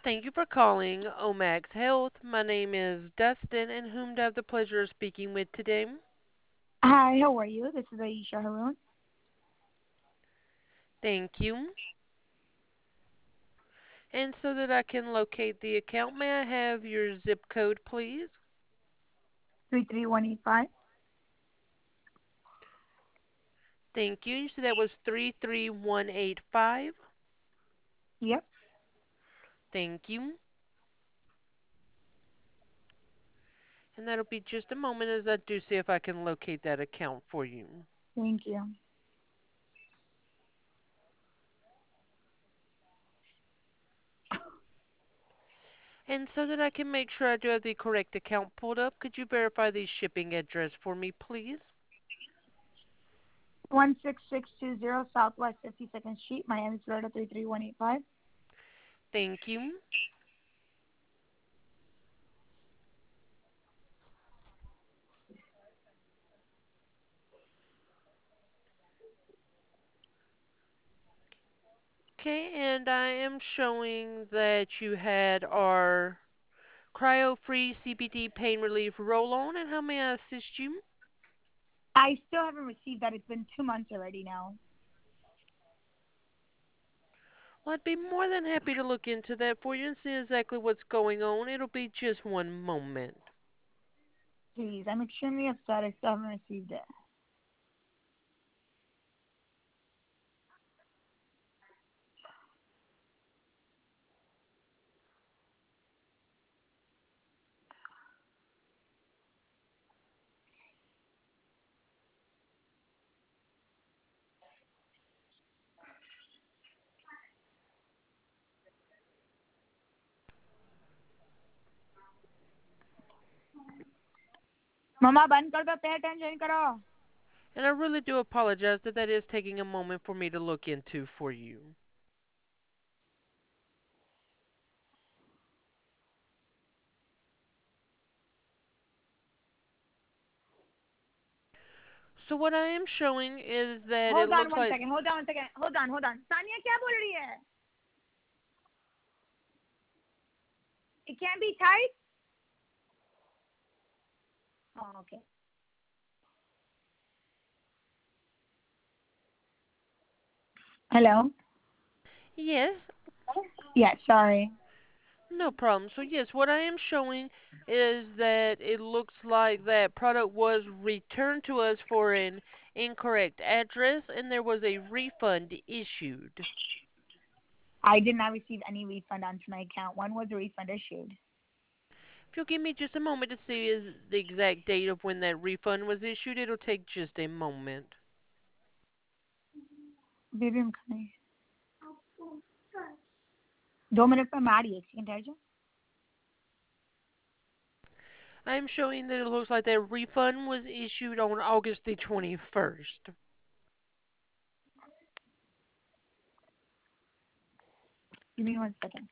Thank you for calling Omax Health. My name is Dustin, and whom do I have the pleasure of speaking with today? Hi, how are you? This is Aisha Haroon. Thank you. And so that I can locate the account, may I have your zip code, please? 33185. Thank you. You said that was 33185. Yep, Thank you. And that'll be just a moment as I do see if I can locate that account for you. thank you. And so that I can make sure I do have the correct account pulled up, could you verify the shipping address for me, please? 16620 Southwest 52nd Street, Miami, Florida 33185. Thank you. Okay, and I am showing that you had our cryo-free CBD pain relief roll-on, and how may I assist you? I still haven't received that. It's been 2 months already now. Well, I'd be more than happy to look into that for you and see exactly what's going on. It'll be just one moment. Please, I'm extremely upset. I still haven't received it. Mama, बंद कर दो. Pay attention करो. And I really do apologize that that is taking a moment for me to look into for you. So what I am showing is that it Hold on looks one like, second. Hold on one second. Hold on. Sania क्या बोल रही है? It can't be typed? Oh, okay. Hello? yes, Yeah, sorry. no problem. So yes, what I am showing is that it looks like that product was returned to us for an incorrect address and there was a refund issued. I did not receive any refund onto my account. When was the refund issued? If you'll give me just a moment to see the exact date of when that refund was issued, it'll take just a moment. Baby, I'm coming. 2 minute में मैं आ रही है. 1 second ठहर जाओ. I am showing that it looks like that refund was issued on August the 21st. Give me 1 second.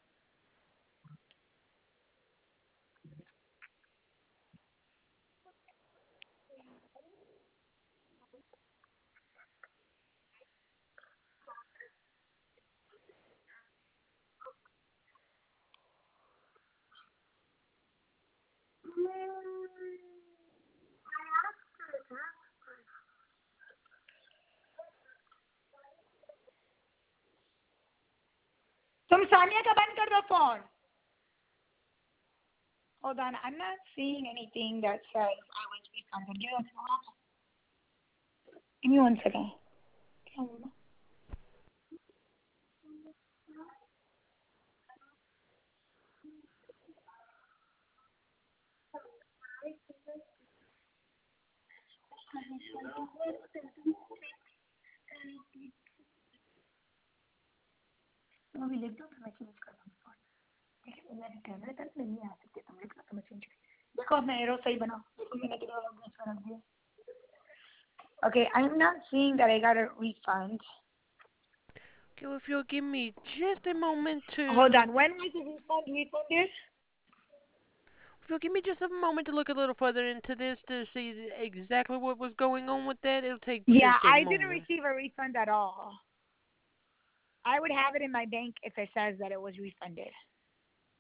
तुम सानिया का बंद कर दो phone. Hold on, I'm not seeing anything that says I was refunded. Give me 1 second. तुम अभी लिख दो तो मैं चेंज कर दूंगी फोन. देखो मैं कैमरे तक नहीं आ सकती. तुम लिख लो तो मैं चेंज कर. देखो अब मैं एरो सही बनाओ. देखो मैंने किधर रख दिया. Okay, I'm not seeing that I got a refund. Okay, well, if you'll give me just a moment Hold to on. When was the refund refunded? If you'll give me just a moment to look a little further into this to see exactly what was going on with that, it'll take Yeah, just a I didn't moment. receive a refund at all. I would have it in my bank if it says that it was refunded.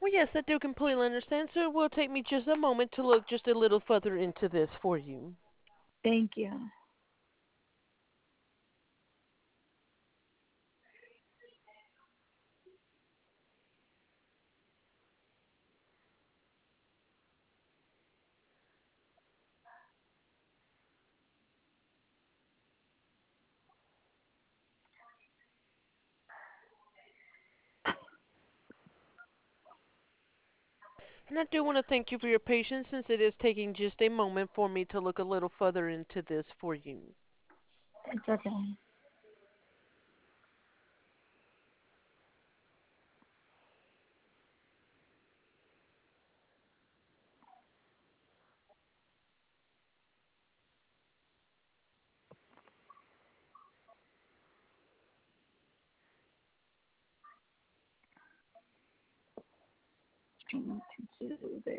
Well, yes, I do completely understand, so it will take me just a moment to look just a little further into this for you. Thank you. And I do want to thank you for your patience since it is taking just a moment for me to look a little further into this for you. It's okay. I need to do this.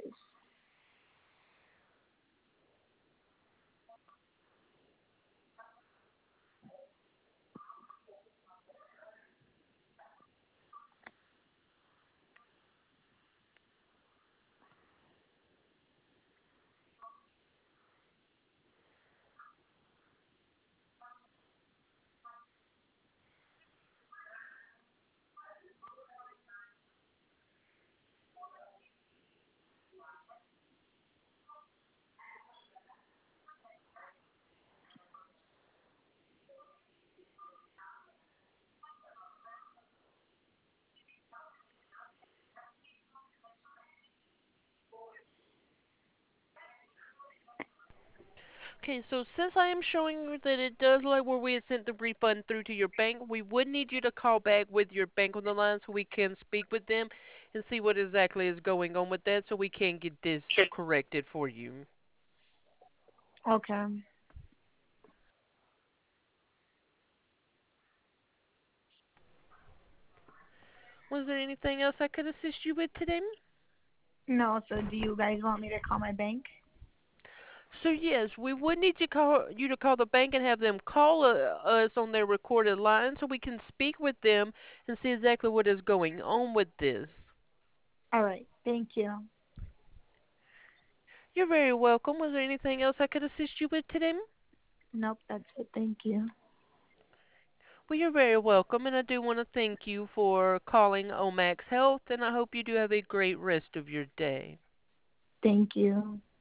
Okay, so since I am showing you that it does look like where we had sent the refund through to your bank, we would need you to call back with your bank on the line so we can speak with them and see what exactly is going on with that so we can get this corrected for you. Okay. Was there anything else I could assist you with today? No, so do you guys want me to call my bank? So yes, we would need to call you to call the bank and have them call us on their recorded line so we can speak with them and see exactly what is going on with this. All right. Thank you. You're very welcome. Was there anything else I could assist you with today? Nope, that's it. Thank you. Well, you're very welcome, and I do want to thank you for calling Omax Health, and I hope you do have a great rest of your day. Thank you.